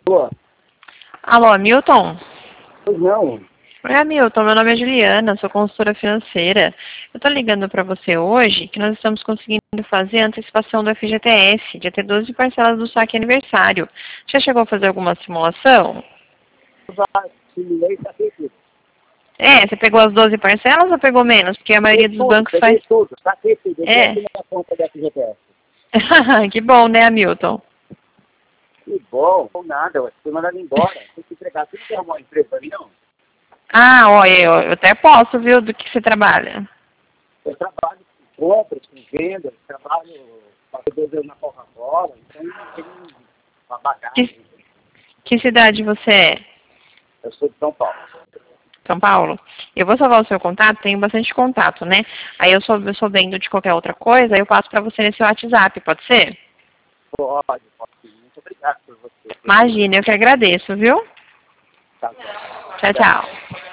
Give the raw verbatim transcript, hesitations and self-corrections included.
Boa. Alô, Milton? Pois não. Oi, Milton, meu nome é Juliana, sou consultora financeira. Eu estou ligando para você hoje que nós estamos conseguindo fazer a antecipação do F G T S, de ter doze parcelas do saque aniversário. Já chegou a fazer alguma simulação? Eu já simulei, saquei tudo. É, você pegou as doze parcelas ou pegou menos? Porque a maioria Peguei dos tudo, bancos peguei faz... tudo, saquei tudo. Eu É. aqui na minha conta da F G T S. Que bom, né, Milton? Que bom, não nada, eu fui mandado embora. Tem que entregar tudo que arrumou uma empresa pra mim, não. Ah, olha, eu, eu até posso, viu, do que você trabalha. Eu trabalho com compras, com vendas, trabalho para na Coca-Cola, então eu tenho uma bagagem. Que, que cidade você é? Eu sou de São Paulo. São Paulo? Eu vou salvar o seu contato, tenho bastante contato, né? Aí eu sou, eu soubendo de qualquer outra coisa, aí eu passo para você nesse WhatsApp, pode ser? Pode, pode sim. Muito obrigado por você. Imagina, eu que agradeço, viu? Tá, Tchau, tá. tchau.